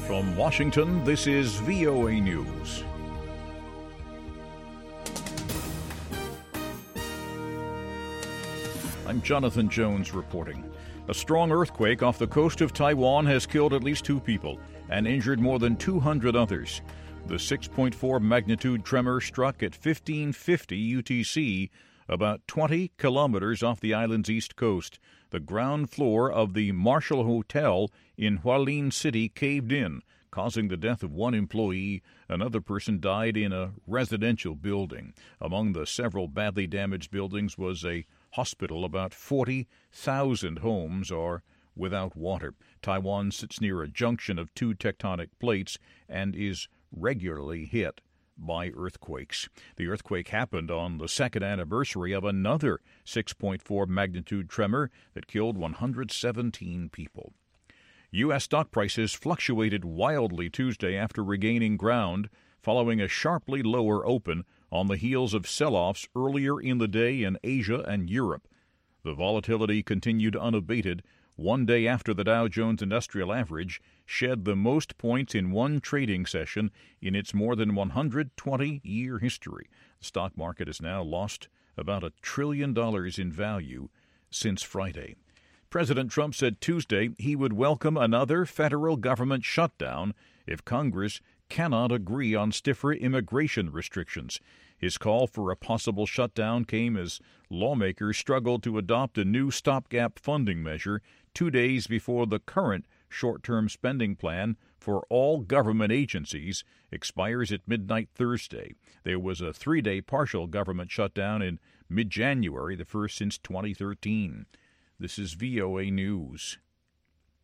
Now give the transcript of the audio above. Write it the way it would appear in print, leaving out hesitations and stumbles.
From Washington, this is VOA News. I'm Jonathan Jones reporting. A strong earthquake off the coast of Taiwan has killed at least 2 people and injured more than 200 others. The 6.4 magnitude tremor struck at 1550 UTC, about 20 kilometers off the island's east coast. The ground floor of the Marshall Hotel in Hualien City caved in, causing the death of 1 employee. Another person died in a residential building. Among the several badly damaged buildings was a hospital. About 40,000 homes are without water. Taiwan sits near a junction of 2 tectonic plates and is regularly hit by earthquakes. The earthquake happened on the second anniversary of another 6.4 magnitude tremor that killed 117 people. U.S. stock prices fluctuated wildly Tuesday after regaining ground following a sharply lower open on the heels of sell-offs earlier in the day in Asia and Europe. The volatility continued unabated 1 day after the Dow Jones Industrial Average shed the most points in one trading session in its more than 120-year history. The stock market has now lost about $1 trillion in value since Friday. President Trump said Tuesday he would welcome another federal government shutdown if Congress cannot agree on stiffer immigration restrictions. His call for a possible shutdown came as lawmakers struggled to adopt a new stopgap funding measure 2 days before the current short-term spending plan for all government agencies expires at midnight Thursday. There was a 3-day partial government shutdown in mid-January, the first since 2013. This is VOA News.